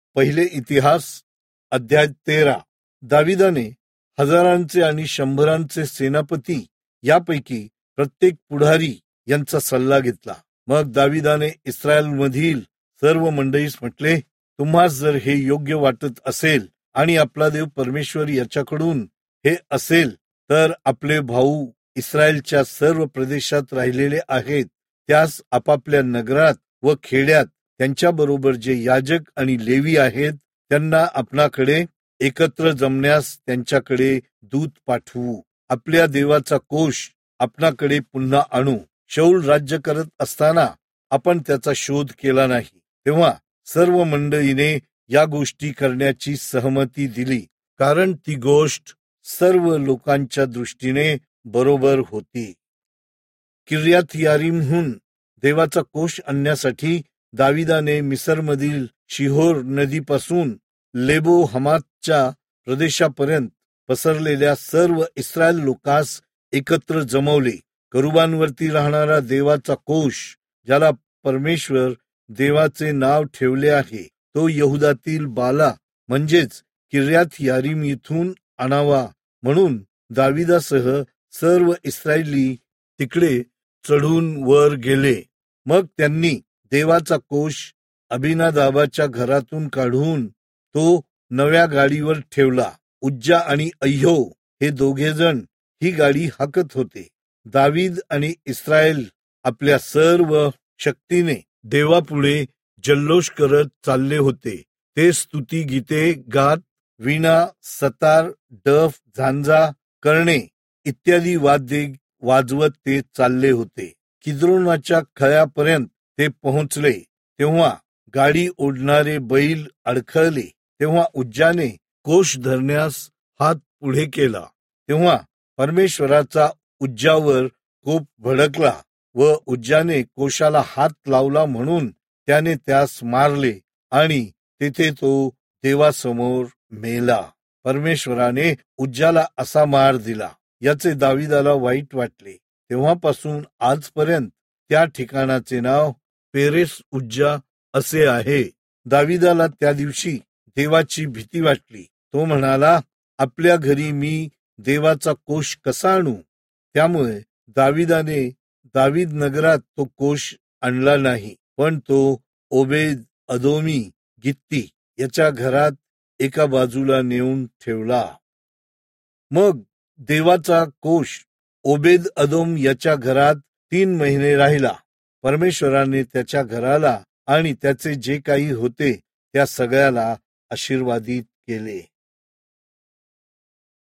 पहिले इतिहास अध्याय 13. दाविदाने हजारांचे आणि शंभरांचे सेनापती यापैकी प्रत्येक पुढारी यांचा सल्ला घेतला. मग दाविदाने इस्रायलमधील सर्व मंडळीस म्हटले, तुम्हास जर हे योग्य वाटत असेल आणि आपला देव परमेश्वर याच्याकडून हे असेल तर आपले भाऊ इस्रायलच्या सर्व प्रदेशात राहिलेले आहेत त्यास आपापल्या नगरात व खेड्यात त्यांच्याबरोबर जे याजक आणि लेवी आहेत त्यांना आपणाकडे एकत्र जमण्यास त्यांच्याकडे दूत पाठवू. आपल्या देवाचा कोष आपणाकडे पुन्हा आणू. शौल राज्य करत असताना आपण त्याचा शोध केला नाही, तेव्हा सर्व मंडळीने या गोष्टी करण्याची सहमती दिली, कारण ती गोष्ट सर्व लोकांच्या दृष्टीने बरोबर होती. किर्यात यारीमहून देवाचा कोष आणण्यासाठी दाविदाने मिसरमधील शिहोर नदीपासून लेबो हमातच्या प्रदेशापर्यंत पसरलेल्या सर्व इस्रायल लोकांस एकत्र जमवले. करुबांवरती राहणारा देवाचा कोष, ज्याला परमेश्वर देवाचे नाव ठेवले आहे, तो यहुदातील बाला म्हणजेच किर्यात यारीम येथून आणावा म्हणून दाविदासह सर्व इस्रायली तिकडे चढून वर गेले. मग त्यांनी देवाचा कोष अभिनादाबाच्या घरातून काढून तो नव्या गाडीवर ठेवला. उज्जा आणि अय्यो हे दोघेजण ही गाडी हाकत होते. दावीद आणि इस्रायल आपल्या सर्व शक्तीने देवापुढे जल्लोष करत चालले होते. ते स्तुती गीते गात, वीणा, सतार, डफ, झांजा, कर्णे इत्यादी वाद्ये वाजवत ते चालले होते. किद्रोनाच्या खळ्यापर्यंत ते पोहोचले तेव्हा गाडी ओढणारे बैल अडखळले. तेव्हा उज्जाने कोष धरण्यास हात पुढे केला. तेव्हा परमेश्वराचा उज्जावर कोप भडकला व उज्जाने कोशाला हात लावला म्हणून त्याने त्यास मारले आणि तेथे तो देवासमोर मेला. परमेश्वराने उज्जाला असा मार दिला याचे दाविदाला वाईट वाटले. तेव्हापासून आजपर्यंत त्या ठिकाणाचे नाव पेरेस उज्जा असे आहे. दाविदाला त्या दिवशी देवाची भीती वाटली. तो म्हणाला, आपल्या घरी मी देवाचा कोष कसा आणू? त्यामुळे दावीद नगरात तो कोष आणला नाही, पण तो ओबेद अदोमी गित्ती याच्या घरात एका बाजूला नेऊन ठेवला. मग देवाचा कोष ओबेद अदोम याच्या घरात 3 महिने राहिला. परमेश्वराने त्याच्या घराला आणि त्याचे जे काही होते त्या सगळ्याला आशीर्वादित केले.